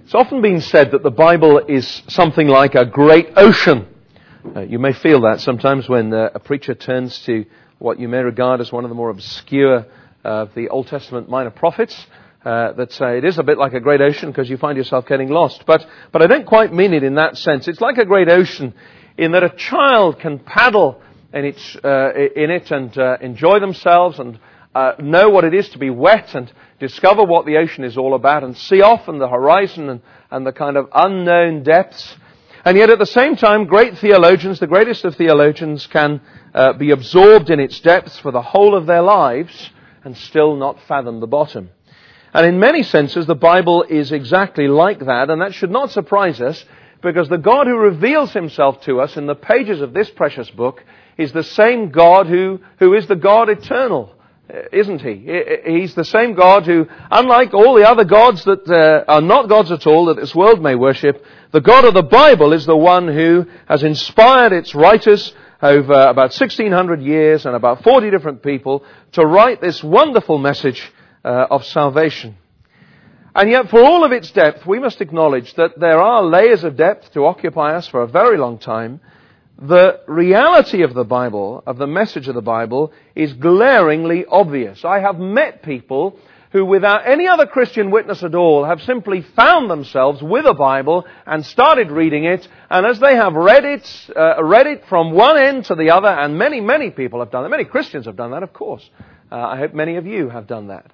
It's often been said that the Bible is something like a great ocean. You may feel that sometimes when a preacher turns to what you may regard as one of the more obscure of the Old Testament minor prophets, that it is a bit like a great ocean because you find yourself getting lost. But I don't quite mean it in that sense. It's like a great ocean in that a child can paddle in it and enjoy themselves and know what it is to be wet and discover what the ocean is all about and see off on the horizon and the kind of unknown depths. And yet at the same time, great theologians, the greatest of theologians, can be absorbed in its depths for the whole of their lives and still not fathom the bottom. And in many senses, the Bible is exactly like that, and that should not surprise us, because the God who reveals himself to us in the pages of this precious book is the same God who is the God eternal. Isn't he? He's the same God who, unlike all the other gods that are not gods at all that this world may worship, the God of the Bible is the one who has inspired its writers over about 1,600 years and about 40 different people to write this wonderful message of salvation. And yet for all of its depth, we must acknowledge that there are layers of depth to occupy us for a very long time. The reality of the Bible, of the message of the Bible, is glaringly obvious. I have met people who, without any other Christian witness at all, have simply found themselves with a Bible and started reading it, and as they have read it from one end to the other, and many people have done that. Many Christians have done that, of course. I hope many of you have done that.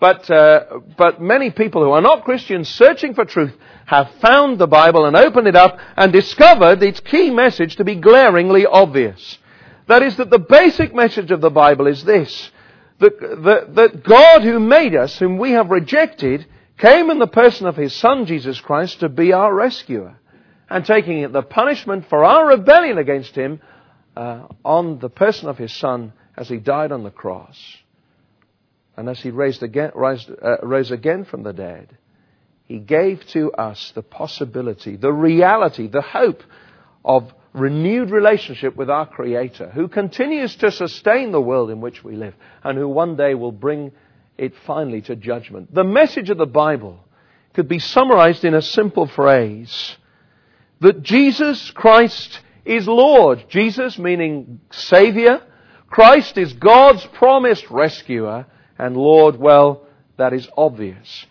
But many people who are not Christians searching for truth have found the Bible and opened it up and discovered its key message to be glaringly obvious. That is, that the basic message of the Bible is this: that God who made us, whom we have rejected, came in the person of His Son, Jesus Christ, to be our rescuer, and taking the punishment for our rebellion against Him on the person of His Son as He died on the cross. And as He rose again from the dead, He gave to us the possibility, the reality, the hope of renewed relationship with our Creator, who continues to sustain the world in which we live, and who one day will bring it finally to judgment. The message of the Bible could be summarized in a simple phrase: that Jesus Christ is Lord. Jesus meaning Savior. Christ is God's promised rescuer. And Lord, well, that is obvious.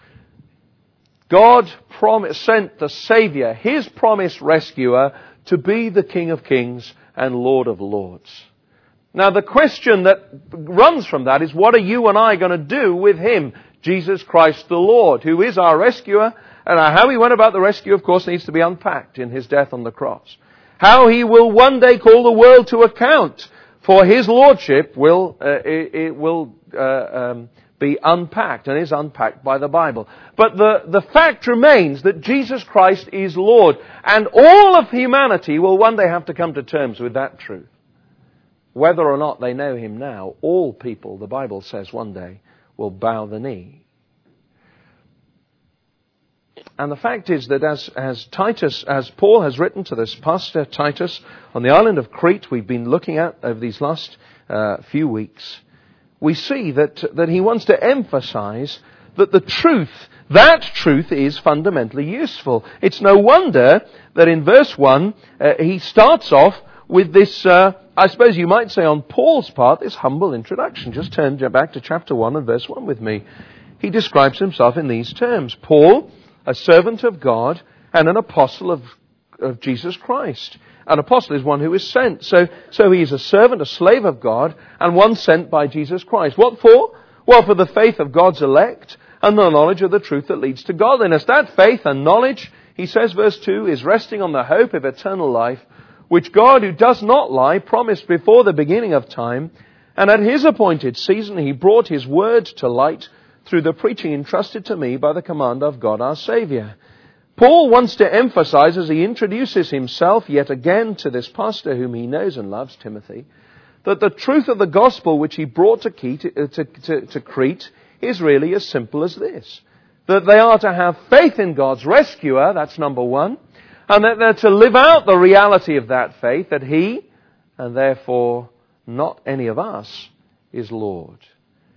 God sent the Savior, His promised rescuer, to be the King of Kings and Lord of Lords. Now the question that runs from that is, what are you and I going to do with Him, Jesus Christ the Lord, who is our rescuer? And how He went about the rescue, of course, needs to be unpacked in His death on the cross. How He will one day call the world to account for His Lordship will be unpacked, and is unpacked by the Bible. But the fact remains that Jesus Christ is Lord, and all of humanity will one day have to come to terms with that truth. Whether or not they know Him now, all people, the Bible says, one day will bow the knee. And the fact is that as Paul has written to this pastor Titus on the island of Crete, we've been looking at over these last few weeks, we see that he wants to emphasize that that truth is fundamentally useful. It's no wonder that in verse 1 he starts off with this, I suppose you might say on Paul's part, this humble introduction. Just turn back to chapter 1 and verse 1 with me. He describes himself in these terms: Paul, a servant of God and an apostle of Jesus Christ. An apostle is one who is sent. So he is a servant, a slave of God, and one sent by Jesus Christ. What for? Well, for the faith of God's elect and the knowledge of the truth that leads to godliness. That faith and knowledge, he says, verse 2, is resting on the hope of eternal life, which God, who does not lie, promised before the beginning of time, and at His appointed season He brought His word to light through the preaching entrusted to me by the command of God our Saviour. Paul wants to emphasize, as he introduces himself yet again to this pastor whom he knows and loves, Timothy, that the truth of the gospel which he brought to Crete is really as simple as this: that they are to have faith in God's rescuer, that's number one, and that they're to live out the reality of that faith, that He, and therefore not any of us, is Lord.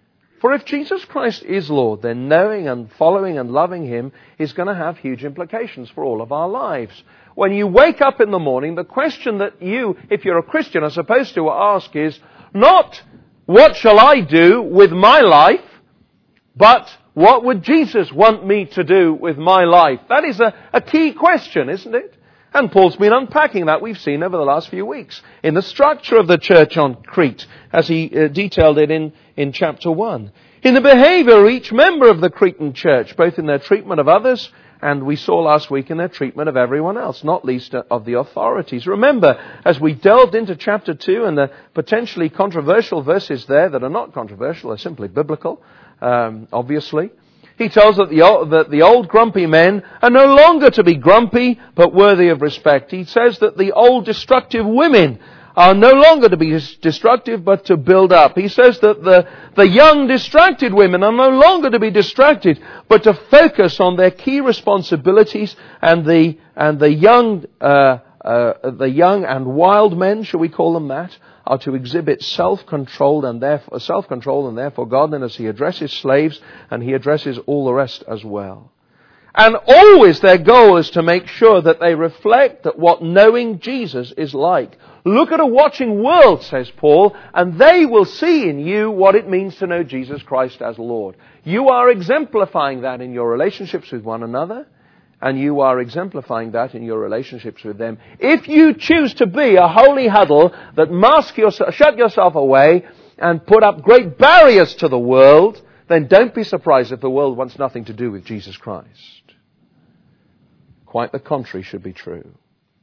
For if Jesus Christ is Lord, then knowing and following and loving Him is going to have huge implications for all of our lives. When you wake up in the morning, the question that you, if you're a Christian, are supposed to ask is not, what shall I do with my life? But what would Jesus want me to do with my life? That is a key question, isn't it? And Paul's been unpacking that, we've seen over the last few weeks, in the structure of the church on Crete, as he detailed it in chapter 1. In the behavior of each member of the Cretan church, both in their treatment of others, and we saw last week in their treatment of everyone else, not least of the authorities. Remember, as we delved into chapter 2 and the potentially controversial verses there that are not controversial, they're simply biblical, obviously. He tells that the old grumpy men are no longer to be grumpy, but worthy of respect. He says that the old destructive women are no longer to be destructive, but to build up. He says that the young distracted women are no longer to be distracted, but to focus on their key responsibilities, and the young and wild men, shall we call them that, are to exhibit self-control and therefore godliness. He addresses slaves and he addresses all the rest as well. And always their goal is to make sure that they reflect that what knowing Jesus is like. Look at a watching world, says Paul, and they will see in you what it means to know Jesus Christ as Lord. You are exemplifying that in your relationships with one another, and you are exemplifying that in your relationships with them. If you choose to be a holy huddle that shut yourself away and put up great barriers to the world, then don't be surprised if the world wants nothing to do with Jesus Christ. Quite the contrary should be true.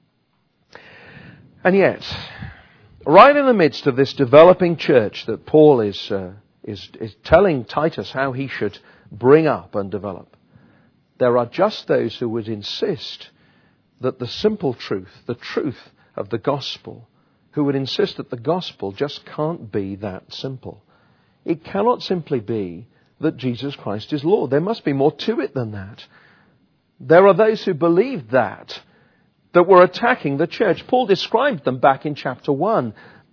And yet, right in the midst of this developing church that Paul is telling Titus how he should bring up and develop, there are just those who would insist that the simple truth, the truth of the gospel, who would insist that the gospel just can't be that simple. It cannot simply be that Jesus Christ is Lord. There must be more to it than that. There are those who believe that were attacking the church. Paul described them back in chapter 1.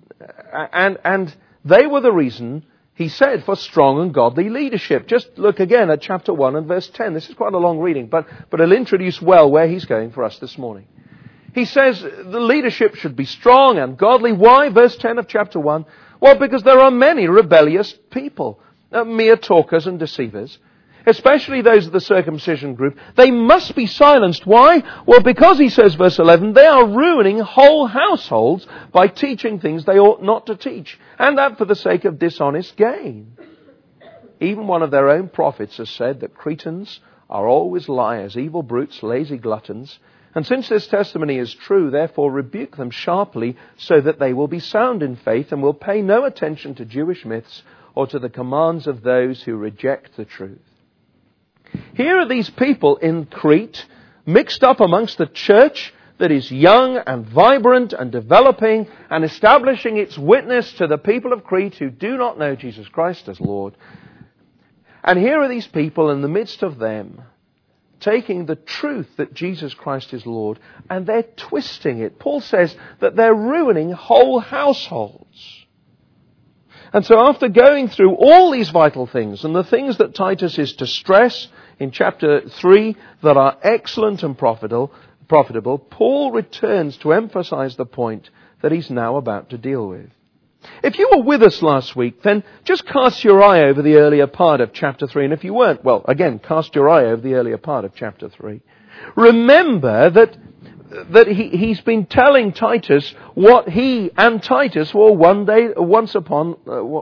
And they were the reason, he said, for strong and godly leadership. Just look again at chapter 1 and verse 10. This is quite a long reading, but it'll introduce well where he's going for us this morning. He says the leadership should be strong and godly. Why? Verse 10 of chapter 1. Well, because there are many rebellious people, mere talkers and deceivers, especially those of the circumcision group. They must be silenced. Why? Well, because, he says, verse 11, they are ruining whole households by teaching things they ought not to teach, and that for the sake of dishonest gain. Even one of their own prophets has said that Cretans are always liars, evil brutes, lazy gluttons. And since this testimony is true, therefore rebuke them sharply, so that they will be sound in faith and will pay no attention to Jewish myths or to the commands of those who reject the truth. Here are these people in Crete, mixed up amongst the church that is young and vibrant and developing and establishing its witness to the people of Crete who do not know Jesus Christ as Lord. And here are these people in the midst of them, taking the truth that Jesus Christ is Lord, and they're twisting it. Paul says that they're ruining whole households. And so after going through all these vital things, and the things that Titus is to stress in chapter 3 that are excellent and profitable, Paul returns to emphasize the point that he's now about to deal with. If you were with us last week, then just cast your eye over the earlier part of chapter 3. And if you weren't, well, again, cast your eye over the earlier part of chapter 3. Remember that he's been telling Titus what he and Titus were once upon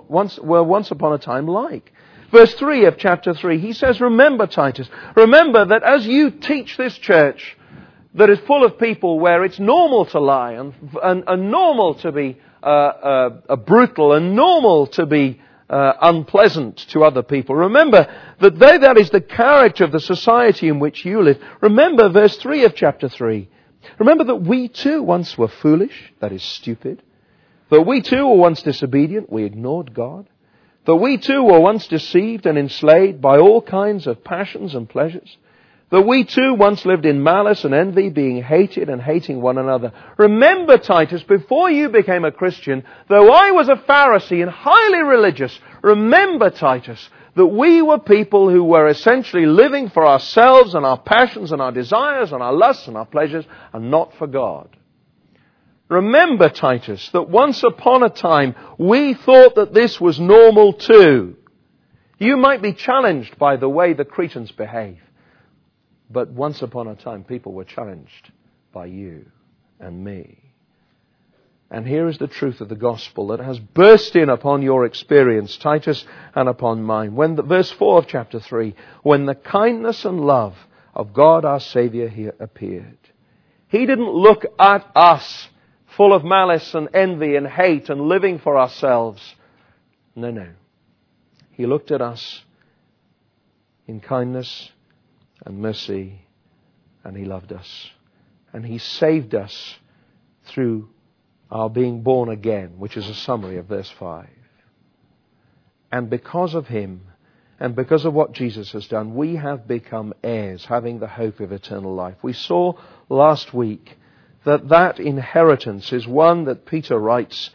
a time like. Verse 3 of chapter 3, he says, remember, Titus, remember that as you teach this church that is full of people where it's normal to lie and normal to be brutal and normal to be unpleasant to other people. Remember that that is the character of the society in which you live. Remember verse 3 of chapter 3. Remember that we too once were foolish, that is stupid. That we too were once disobedient, we ignored God. That we too were once deceived and enslaved by all kinds of passions and pleasures. That we too once lived in malice and envy, being hated and hating one another. Remember, Titus, before you became a Christian, though I was a Pharisee and highly religious, remember, Titus, that we were people who were essentially living for ourselves and our passions and our desires and our lusts and our pleasures and not for God. Remember, Titus, that once upon a time we thought that this was normal too. You might be challenged by the way the Cretans behave, but once upon a time people were challenged by you and me. And here is the truth of the gospel that has burst in upon your experience, Titus, and upon mine. Verse 4 of chapter 3, when the kindness and love of God our Saviour here appeared. He didn't look at us full of malice and envy and hate and living for ourselves. No. He looked at us in kindness and mercy, and He loved us. And He saved us through our being born again, which is a summary of verse 5. And because of Him, and because of what Jesus has done, we have become heirs, having the hope of eternal life. We saw last week that inheritance is one that Peter writes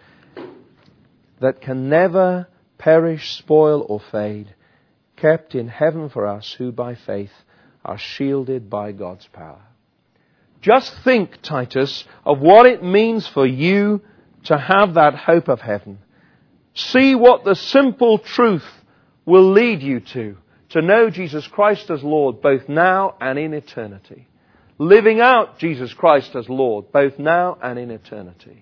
that can never perish, spoil, or fade, kept in heaven for us who by faith are shielded by God's power. Just think, Titus, of what it means for you to have that hope of heaven. See what the simple truth will lead you to know Jesus Christ as Lord both now and in eternity. Living out Jesus Christ as Lord both now and in eternity.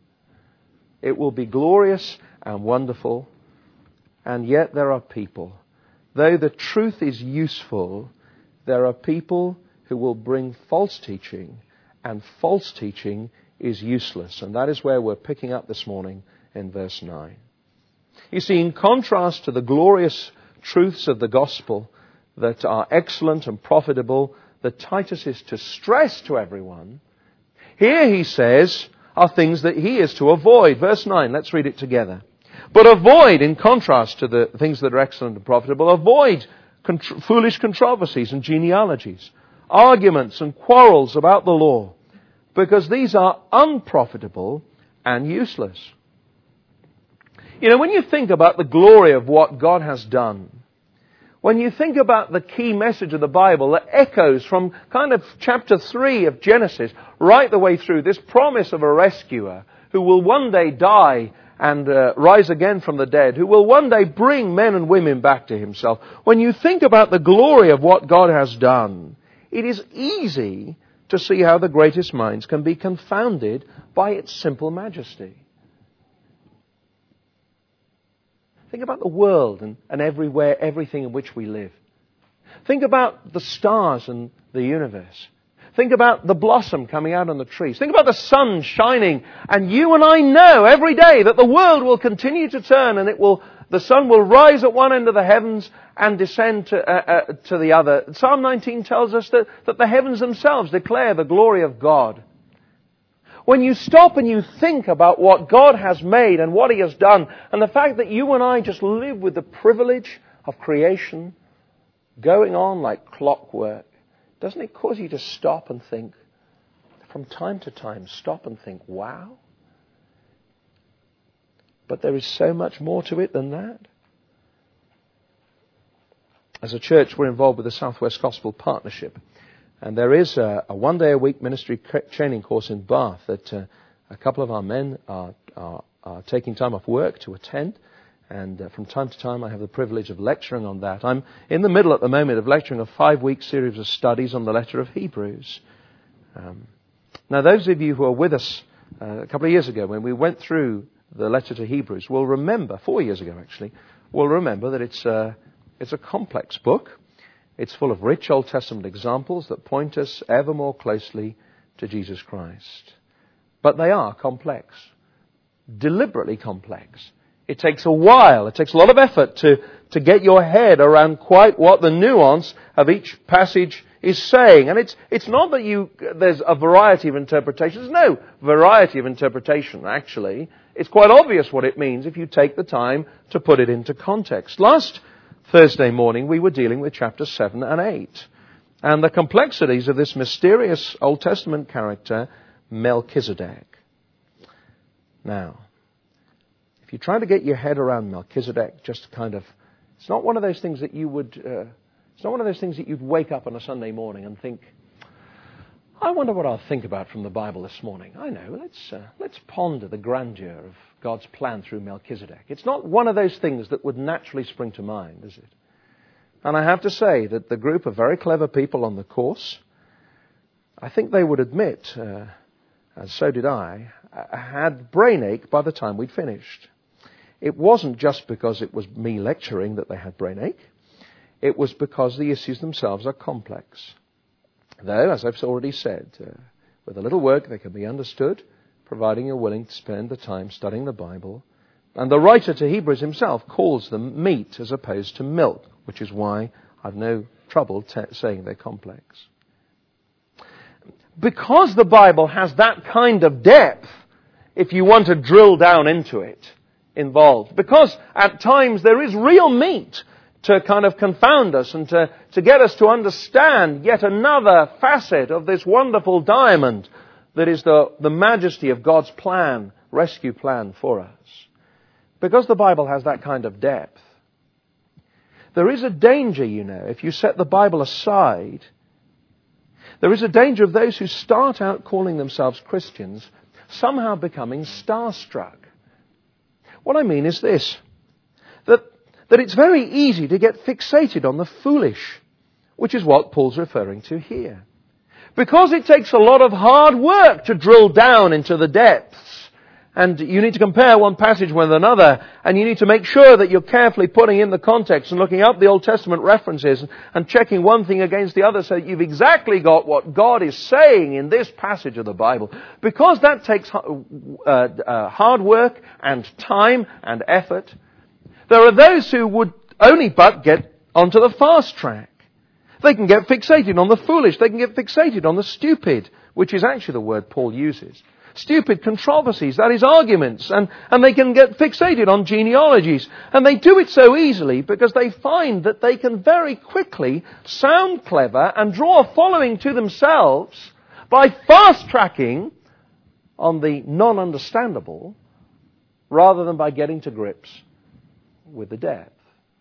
It will be glorious and wonderful, and yet there are people, though the truth is useful, there are people who will bring false teaching, and false teaching is useless. And that is where we're picking up this morning in verse 9. You see, in contrast to the glorious truths of the gospel that are excellent and profitable, that Titus is to stress to everyone, here he says are things that he is to avoid. Verse 9, let's read it together. But avoid, in contrast to the things that are excellent and profitable, avoid foolish controversies and genealogies, arguments and quarrels about the law, because these are unprofitable and useless. You know, when you think about the glory of what God has done, when you think about the key message of the Bible that echoes from kind of chapter 3 of Genesis right the way through, this promise of a rescuer who will one day die and rise again from the dead, who will one day bring men and women back to Himself. When you think about the glory of what God has done, it is easy to see how the greatest minds can be confounded by its simple majesty. Think about the world and everywhere, everything in which we live. Think about the stars and the universe. Think about the blossom coming out on the trees. Think about the sun shining. And you and I know every day that the world will continue to turn, and the sun will rise at one end of the heavens and descend to the other. Psalm 19 tells us that the heavens themselves declare the glory of God. When you stop and you think about what God has made and what He has done, and the fact that you and I just live with the privilege of creation going on like clockwork, doesn't it cause you to stop and think, from time to time, stop and think, wow? But there is so much more to it than that. As a church, we're involved with the Southwest Gospel Partnership. And there is a one-day-a-week ministry training course in Bath that a couple of our men are taking time off work to attend. And from time to time, I have the privilege of lecturing on that. I'm in the middle at the moment of lecturing a 5-week series of studies on the letter of Hebrews. Now, those of you who are with us a couple of years ago when we went through the letter to Hebrews will remember, 4 years ago actually, will remember that it's a complex book. It's full of rich Old Testament examples that point us ever more closely to Jesus Christ. But they are complex, deliberately complex. It takes a while, it takes a lot of effort to get your head around quite what the nuance of each passage is saying. And it's not that there's a variety of interpretations. No variety of interpretation, actually. It's quite obvious what it means if you take the time to put it into context. Last Thursday morning, we were dealing with chapters 7 and 8 and the complexities of this mysterious Old Testament character, Melchizedek. Now, if you try to get your head around Melchizedek, just kind of It's not one of those things that you would, it's not one of those things that you'd wake up on a Sunday morning and think, I wonder what I'll think about from the Bible this morning. I know, let's ponder the grandeur of God's plan through Melchizedek. It's not one of those things that would naturally spring to mind, is it? And I have to say that the group of very clever people on the course, I think they would admit, and so did I, had brain ache by the time we'd finished. It wasn't just because it was me lecturing that they had brain ache. It was because the issues themselves are complex. Though, as I've already said, with a little work they can be understood, providing you're willing to spend the time studying the Bible. And the writer to Hebrews himself calls them meat as opposed to milk, which is why I've no trouble saying they're complex. Because the Bible has that kind of depth, if you want to drill down into it, involved. Because at times there is real meat to kind of confound us and to get us to understand yet another facet of this wonderful diamond that is the majesty of God's plan, rescue plan for us. Because the Bible has that kind of depth. There is a danger, you know, if you set the Bible aside. There is a danger of those who start out calling themselves Christians somehow becoming starstruck. What I mean is this, that it's very easy to get fixated on the foolish, which is what Paul's referring to here. Because it takes a lot of hard work to drill down into the depths, and you need to compare one passage with another, and you need to make sure that you're carefully putting in the context and looking up the Old Testament references and checking one thing against the other so that you've exactly got what God is saying in this passage of the Bible. Because that takes hard work and time and effort, there are those who would only but get onto the fast track. They can get fixated on the foolish. They can get fixated on the stupid, which is actually the word Paul uses. Stupid controversies, that is arguments, and they can get fixated on genealogies. And they do it so easily because they find that they can very quickly sound clever and draw a following to themselves by fast-tracking on the non-understandable rather than by getting to grips with the depth.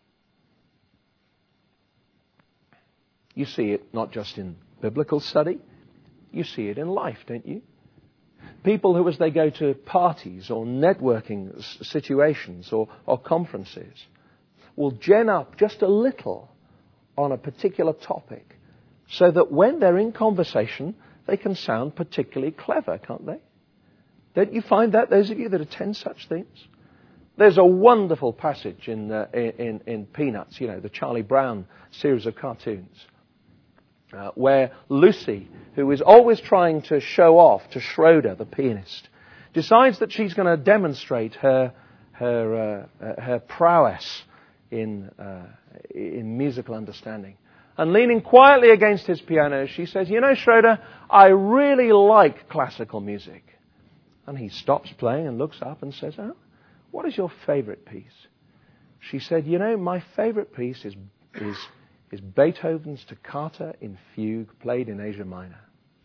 You see it not just in biblical study, you see it in life, don't you? People who, as they go to parties or networking situations or conferences, will gen up just a little on a particular topic so that when they're in conversation, they can sound particularly clever, can't they? Don't you find that, those of you that attend such things? There's a wonderful passage in Peanuts, you know, the Charlie Brown series of cartoons, where Lucy, who is always trying to show off to Schroeder, the pianist, decides that she's going to demonstrate her prowess in musical understanding. And leaning quietly against his piano, she says, "You know, Schroeder, I really like classical music." And he stops playing and looks up and says, "Oh, what is your favorite piece?" She said, "You know, my favorite piece is Beethoven's Toccata in Fugue, played in Asia Minor."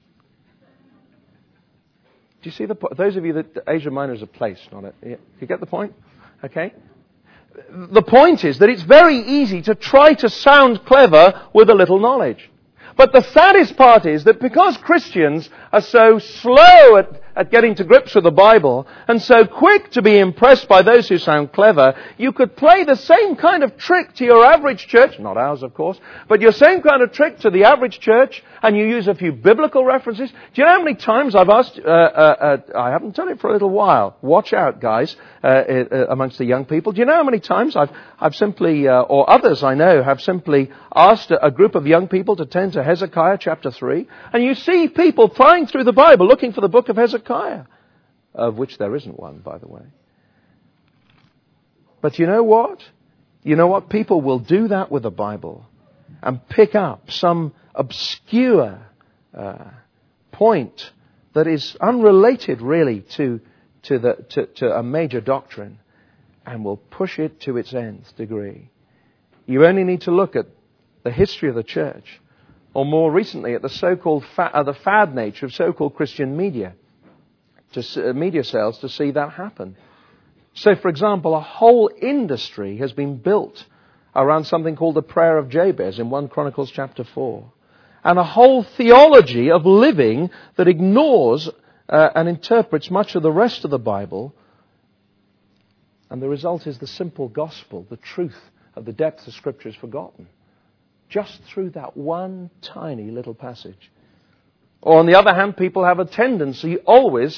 Do you see the point? Those of you that Asia Minor is a place, not a... You get the point? Okay? The point is that it's very easy to try to sound clever with a little knowledge. But the saddest part is that because Christians are so slow at getting to grips with the Bible and so quick to be impressed by those who sound clever, you could play the same kind of trick to your average church, not ours of course, but your same kind of trick to the average church, and you use a few biblical references. Do you know how many times I've asked, I haven't done it for a little while, watch out guys, amongst the young people. Do you know how many times I've simply, or others I know, have simply asked a group of young people to turn to Hezekiah chapter 3, and you see people flying through the Bible looking for the book of Hezekiah, of which there isn't one, by the way. But you know what? You know what? People will do that with the Bible and pick up some obscure point that is unrelated really to a major doctrine, and will push it to its nth degree. You only need to look at the history of the church, or more recently at the so-called the fad nature of so-called Christian media, media sales, to see that happen. So, for example, a whole industry has been built around something called the prayer of Jabez in 1 Chronicles chapter 4. And a whole theology of living that ignores and interprets much of the rest of the Bible. And the result is the simple gospel, the truth of the depth of Scripture is forgotten. Just through that one tiny little passage. Or on the other hand, people have a tendency always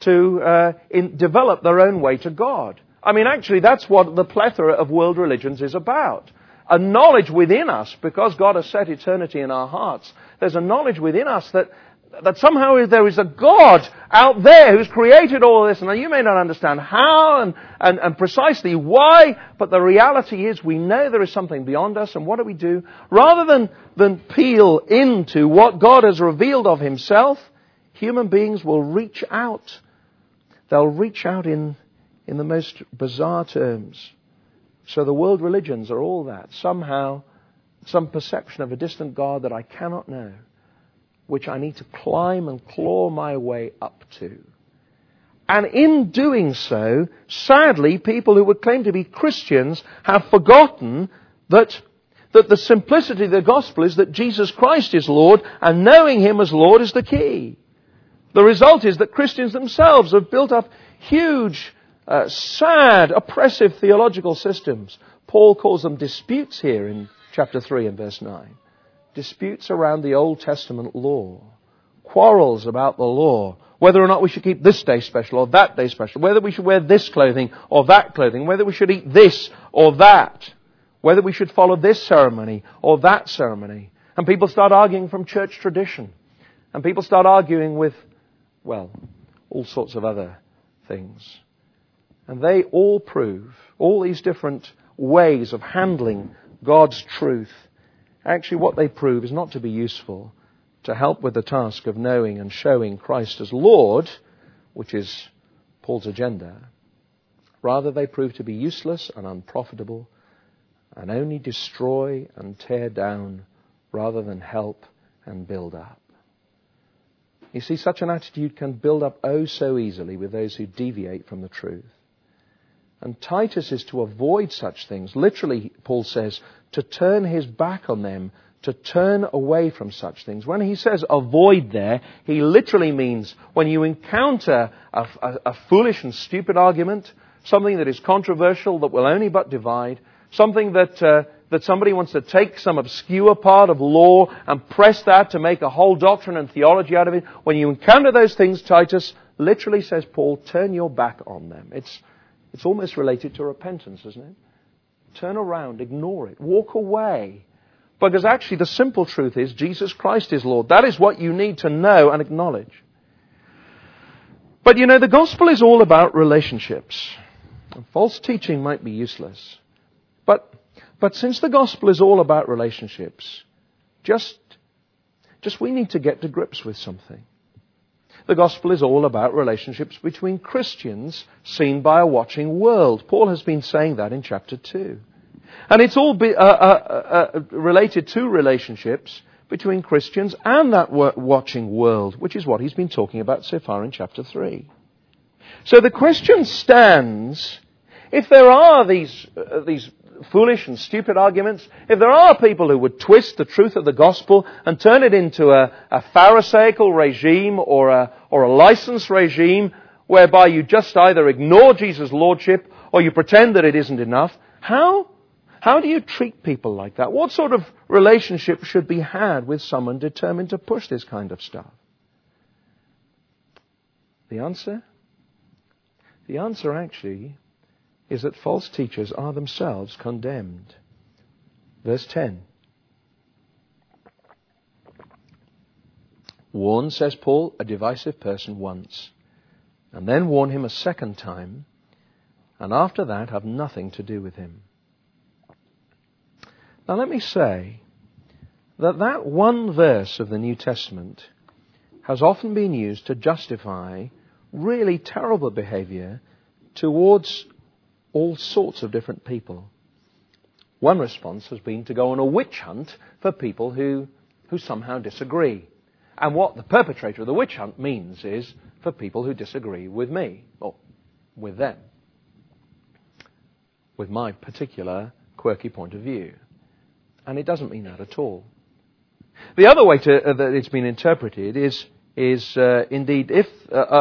to develop their own way to God. I mean, actually, that's what the plethora of world religions is about. A knowledge within us, because God has set eternity in our hearts, there's a knowledge within us that somehow there is a God out there who's created all of this. Now, you may not understand how and precisely why, but the reality is we know there is something beyond us, and what do? Rather than peel into what God has revealed of Himself, human beings will reach out. They'll reach out in the most bizarre terms. So the world religions are all that. Somehow, some perception of a distant God that I cannot know, which I need to climb and claw my way up to. And in doing so, sadly, people who would claim to be Christians have forgotten that the simplicity of the gospel is that Jesus Christ is Lord, and knowing Him as Lord is the key. The result is that Christians themselves have built up huge, sad, oppressive theological systems. Paul calls them disputes here in chapter 3 and verse 9. Disputes around the Old Testament law. Quarrels about the law. Whether or not we should keep this day special or that day special. Whether we should wear this clothing or that clothing. Whether we should eat this or that. Whether we should follow this ceremony or that ceremony. And people start arguing from church tradition. And people start arguing with, well, all sorts of other things. And they all prove, all these different ways of handling God's truth, actually what they prove is not to be useful to help with the task of knowing and showing Christ as Lord, which is Paul's agenda. Rather, they prove to be useless and unprofitable and only destroy and tear down rather than help and build up. You see, such an attitude can build up oh so easily with those who deviate from the truth. And Titus is to avoid such things. Literally, Paul says, to turn his back on them, to turn away from such things. When he says avoid there, he literally means when you encounter a foolish and stupid argument, something that is controversial, that will only but divide, something that somebody wants to take some obscure part of law and press that to make a whole doctrine and theology out of it. When you encounter those things, Titus literally says, Paul, turn your back on them. It's almost related to repentance, isn't it? Turn around, ignore it, walk away. Because actually the simple truth is Jesus Christ is Lord. That is what you need to know and acknowledge. But you know, the gospel is all about relationships. And false teaching might be useless. But since the gospel is all about relationships, just we need to get to grips with something. The gospel is all about relationships between Christians seen by a watching world. Paul has been saying that in chapter 2. And it's all related to relationships between Christians and that watching world, which is what he's been talking about so far in chapter 3. So the question stands, if there are these foolish and stupid arguments, if there are people who would twist the truth of the gospel and turn it into a Pharisaical regime or a license regime whereby you just either ignore Jesus' lordship or you pretend that it isn't enough, how do you treat people like that? What sort of relationship should be had with someone determined to push this kind of stuff? The answer actually is that false teachers are themselves condemned. Verse 10. Warn, says Paul, a divisive person once, and then warn him a second time, and after that have nothing to do with him. Now let me say that one verse of the New Testament has often been used to justify really terrible behavior towards all sorts of different people. One response has been to go on a witch hunt for people who somehow disagree. And what the perpetrator of the witch hunt means is for people who disagree with me, or with them, with my particular quirky point of view. And it doesn't mean that at all. The other way that it's been interpreted is indeed if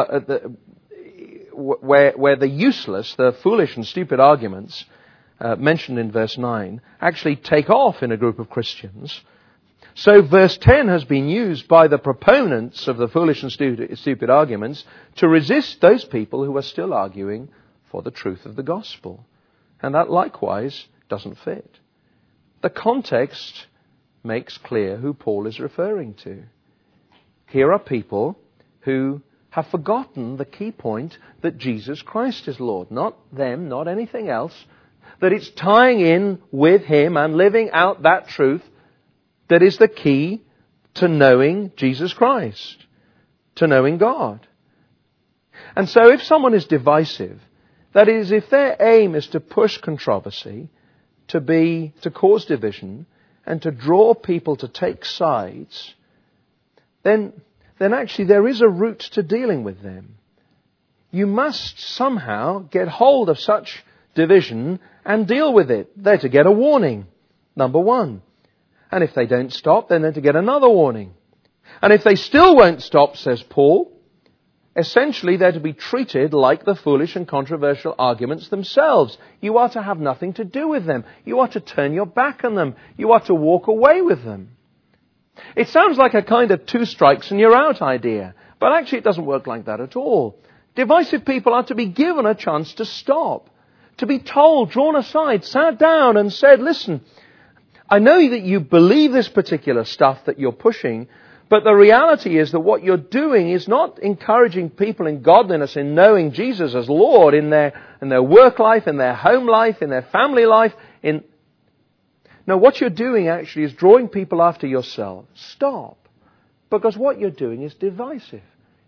where the useless, the foolish and stupid arguments mentioned in verse 9 actually take off in a group of Christians. So verse 10 has been used by the proponents of the foolish and stupid arguments to resist those people who are still arguing for the truth of the gospel. And that likewise doesn't fit. The context makes clear who Paul is referring to. Here are people who have forgotten the key point that Jesus Christ is Lord. Not them, not anything else. That it's tying in with Him and living out that truth that is the key to knowing Jesus Christ, to knowing God. And so if someone is divisive, that is, if their aim is to push controversy, to cause division, and to draw people to take sides, then actually there is a route to dealing with them. You must somehow get hold of such division and deal with it. They're to get a warning, number one. And if they don't stop, then they're to get another warning. And if they still won't stop, says Paul, essentially they're to be treated like the foolish and controversial arguments themselves. You are to have nothing to do with them. You are to turn your back on them. You are to walk away with them. It sounds like a kind of 2 strikes and you're out idea. But actually it doesn't work like that at all. Divisive people are to be given a chance to stop. To be told, drawn aside, sat down and said, listen, I know that you believe this particular stuff that you're pushing, but the reality is that what you're doing is not encouraging people in godliness, in knowing Jesus as Lord in their work life, in their home life, in their family life. No, what you're doing actually is drawing people after yourself. Stop. Because what you're doing is divisive.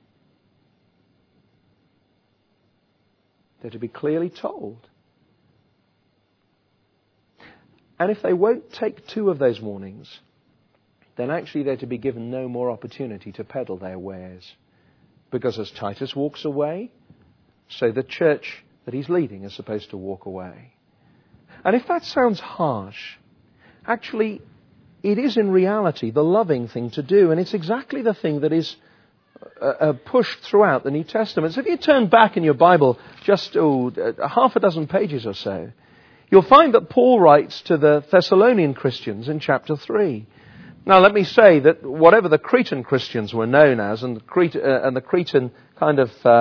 They're to be clearly told. And if they won't take 2 of those warnings, then actually they're to be given no more opportunity to peddle their wares. Because as Titus walks away, so the church that he's leading is supposed to walk away. And if that sounds harsh, actually it is in reality the loving thing to do. And it's exactly the thing that is pushed throughout the New Testament. So if you turn back in your Bible just half a dozen pages or so, you'll find that Paul writes to the Thessalonian Christians in chapter 3. Now let me say that whatever the Cretan Christians were known as, and the Cretan kind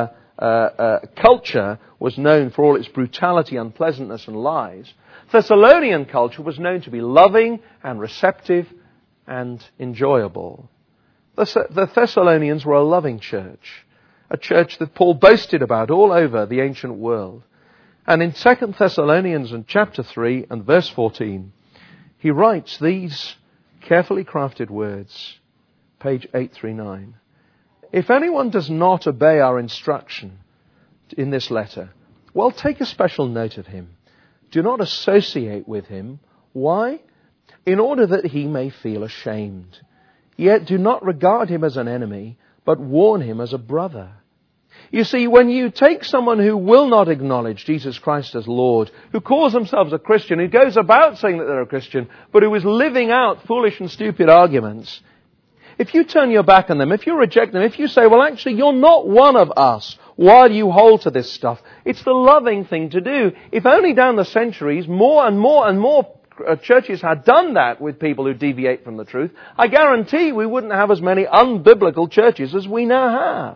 of culture was known for all its brutality, unpleasantness and lies, Thessalonian culture was known to be loving and receptive and enjoyable. The Thessalonians were a loving church, a church that Paul boasted about all over the ancient world. And in 2 Thessalonians and chapter 3 and verse 14, he writes these carefully crafted words, page 839. If anyone does not obey our instruction in this letter, well, take a special note of him. Do not associate with him. Why? In order that he may feel ashamed. Yet do not regard him as an enemy, but warn him as a brother. You see, when you take someone who will not acknowledge Jesus Christ as Lord, who calls themselves a Christian, who goes about saying that they're a Christian, but who is living out foolish and stupid arguments, if you turn your back on them, if you reject them, if you say, well, actually, you're not one of us, why do you hold to this stuff? It's the loving thing to do. If only down the centuries, more and more and more churches had done that with people who deviate from the truth, I guarantee we wouldn't have as many unbiblical churches as we now have.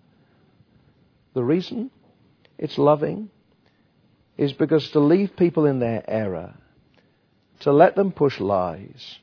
The reason it's loving is because to leave people in their error, to let them push lies,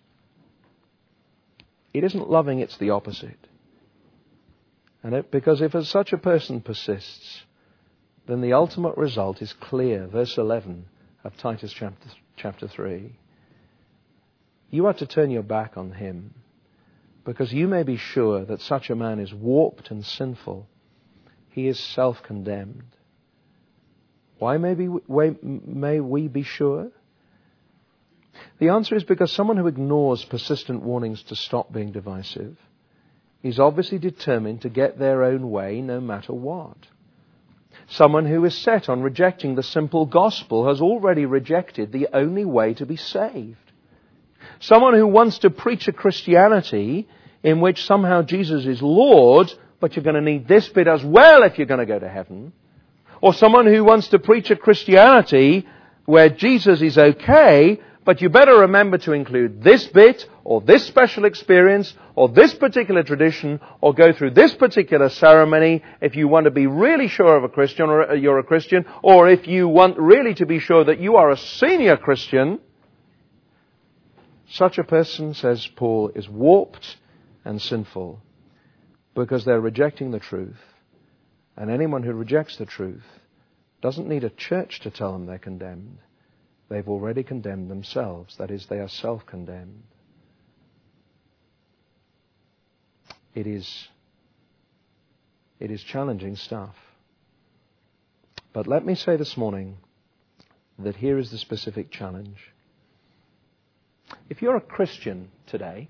it isn't loving, it's the opposite. And because if such a person persists, then the ultimate result is clear. Verse 11 of Titus chapter 3. You are to turn your back on him, because you may be sure that such a man is warped and sinful. He is self-condemned. Why may we be sure? The answer is because someone who ignores persistent warnings to stop being divisive is obviously determined to get their own way no matter what. Someone who is set on rejecting the simple gospel has already rejected the only way to be saved. Someone who wants to preach a Christianity in which somehow Jesus is Lord, but you're going to need this bit as well if you're going to go to heaven. Or someone who wants to preach a Christianity where Jesus is okay, but you better remember to include this bit, or this special experience, or this particular tradition, or go through this particular ceremony if you want to be really sure of a Christian, or you're a Christian, or if you want really to be sure that you are a senior Christian. Such a person, says Paul, is warped and sinful because they're rejecting the truth. And anyone who rejects the truth doesn't need a church to tell them they're condemned. They've already condemned themselves. That is, they are self-condemned. It is challenging stuff. But let me say this morning that here is the specific challenge. If you're a Christian today,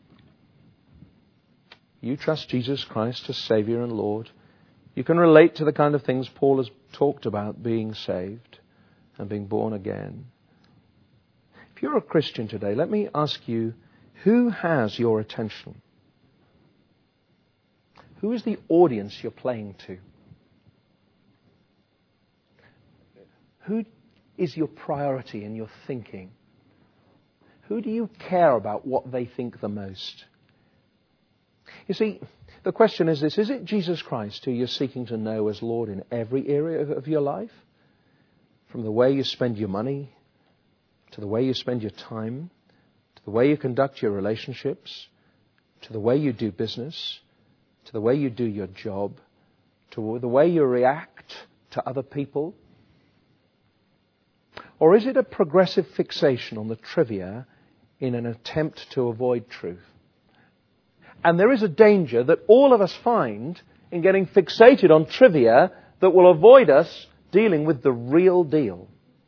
you trust Jesus Christ as Savior and Lord, you can relate to the kind of things Paul has talked about, being saved and being born again. If you're a Christian today, let me ask you, who has your attention? Who is the audience you're playing to? Who is your priority in your thinking? Who do you care about what they think the most? You see, the question is this: is it Jesus Christ who you're seeking to know as Lord in every area of your life? From the way you spend your money, to the way you spend your time, to the way you conduct your relationships, to the way you do business, to the way you do your job, to the way you react to other people? Or is it a progressive fixation on the trivia in an attempt to avoid truth? And there is a danger that all of us find in getting fixated on trivia that will avoid us dealing with the real deal.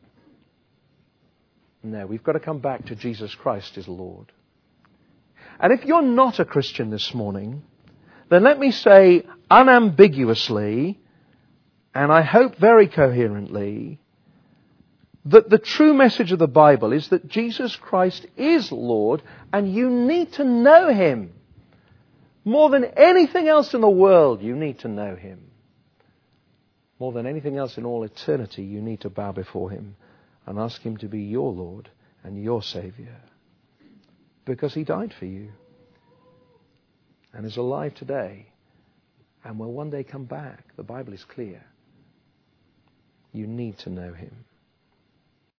No, we've got to come back to Jesus Christ as Lord. And if you're not a Christian this morning, then let me say unambiguously, and I hope very coherently, that the true message of the Bible is that Jesus Christ is Lord, and you need to know Him. More than anything else in the world, you need to know Him. More than anything else in all eternity, you need to bow before Him and ask Him to be your Lord and your Saviour. Because He died for you and is alive today and will one day come back. The Bible is clear. You need to know Him.